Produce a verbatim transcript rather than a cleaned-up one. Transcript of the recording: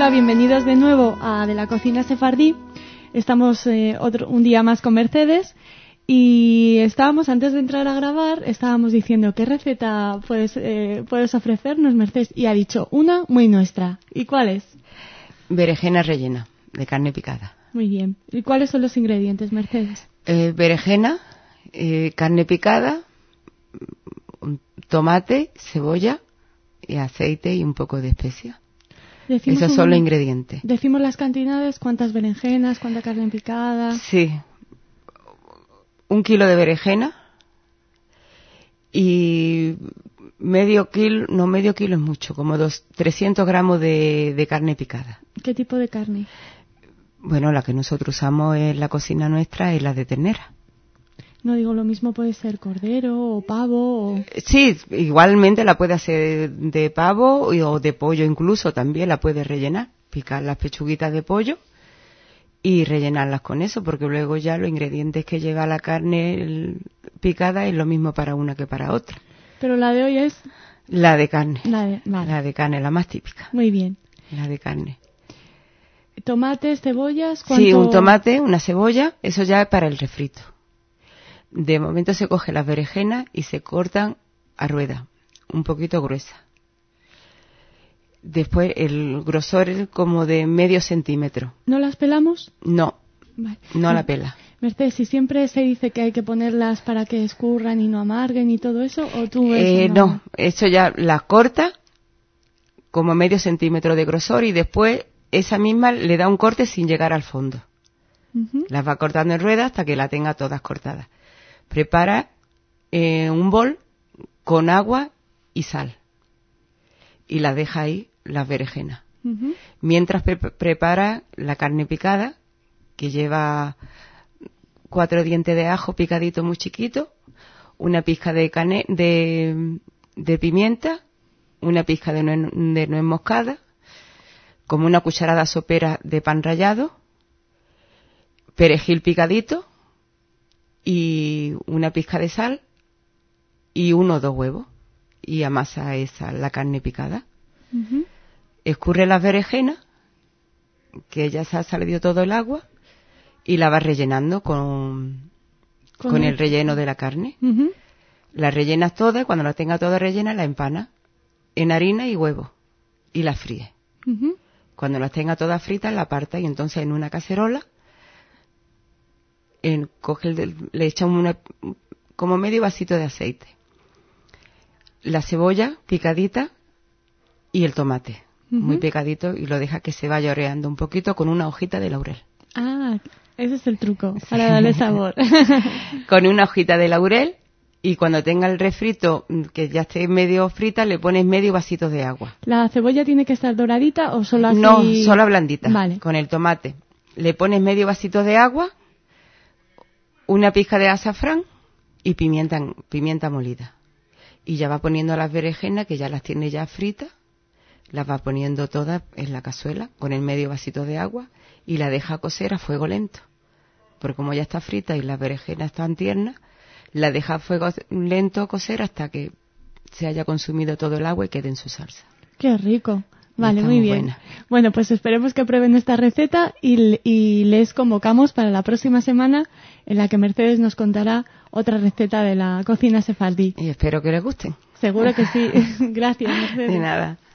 Hola, bienvenidos de nuevo a De la Cocina Sefardí. Estamos eh, otro, un día más con Mercedes y estábamos, antes de entrar a grabar, estábamos diciendo qué receta puedes, eh, puedes ofrecernos, Mercedes, y ha dicho una muy nuestra. ¿Y cuál es? Berenjena rellena de carne picada. Muy bien. ¿Y cuáles son los ingredientes, Mercedes? Eh, berenjena, eh, carne picada, tomate, cebolla, y aceite y un poco de especia. Esos un, son los ingredientes. Decimos las cantidades, cuántas berenjenas, cuánta carne picada. Sí, un kilo de berenjena y medio kilo, no medio kilo es mucho, como dos, trescientos gramos de, de carne picada. ¿Qué tipo de carne? Bueno, la que nosotros usamos en la cocina nuestra es la de ternera. No digo, lo mismo puede ser cordero o pavo o... Sí, igualmente la puede hacer de pavo o de pollo incluso, también la puede rellenar, picar las pechuguitas de pollo y rellenarlas con eso, porque luego ya los ingredientes que lleva la carne picada es lo mismo para una que para otra. Pero la de hoy es... La de carne. La de, vale. La de carne, la más típica. Muy bien. La de carne. Tomates, cebollas, ¿cuánto? Sí, un tomate, una cebolla, eso ya es para el refrito. De momento se coge las berenjenas y se cortan a rueda, un poquito gruesa. Después el grosor es como de medio centímetro. ¿No las pelamos? No, vale. no la pela. Mercedes, ¿si siempre se dice que hay que ponerlas para que escurran y no amarguen y todo eso? ¿O tú eh, eso no? no, no, eso ya las corta como medio centímetro de grosor y después esa misma le da un corte sin llegar al fondo. Uh-huh. Las va cortando en ruedas hasta que la tenga todas cortadas. Prepara eh, un bol con agua y sal y la deja ahí, las berenjenas. Uh-huh. Mientras pre- prepara la carne picada, que lleva cuatro dientes de ajo picadito muy chiquito, una pizca de, cane- de, de pimienta, una pizca de nuez, de nuez moscada, como una cucharada sopera de pan rallado, perejil picadito, y una pizca de sal y uno o dos huevos y amasa esa la carne picada. Uh-huh. Escurre las berenjenas, que ya se ha salido todo el agua, y la va rellenando con, con, con el relleno de la carne. Uh-huh. La rellenas toda y cuando la tenga toda rellena la empana en harina y huevo y la fríe. Uh-huh. Cuando las tenga todas fritas la aparta y entonces en una cacerola En, coge el, le echa una, como medio vasito de aceite, la cebolla picadita y el tomate, uh-huh. muy picadito, y lo deja que se vaya oreando un poquito con una hojita de laurel. Ah, ese es el truco, sí. Para darle sabor. Con una hojita de laurel, y cuando tenga el refrito, que ya esté medio frita, le pones medio vasito de agua. ¿La cebolla tiene que estar doradita o solo así? No, solo blandita, vale. Con el tomate. Le pones medio vasito de agua, una pizca de azafrán y pimienta, pimienta molida. Y ya va poniendo las berenjenas, que ya las tiene ya fritas, las va poniendo todas en la cazuela con el medio vasito de agua y la deja cocer a fuego lento. Porque como ya está frita y las berenjenas están tiernas, la deja a fuego lento cocer hasta que se haya consumido todo el agua y quede en su salsa. ¡Qué rico! Vale, muy, muy bien. Buena. Bueno, pues esperemos que prueben esta receta y, y les convocamos para la próxima semana en la que Mercedes nos contará otra receta de la cocina sefardí. Y espero que les gusten. Seguro que sí. Gracias, Mercedes. De nada.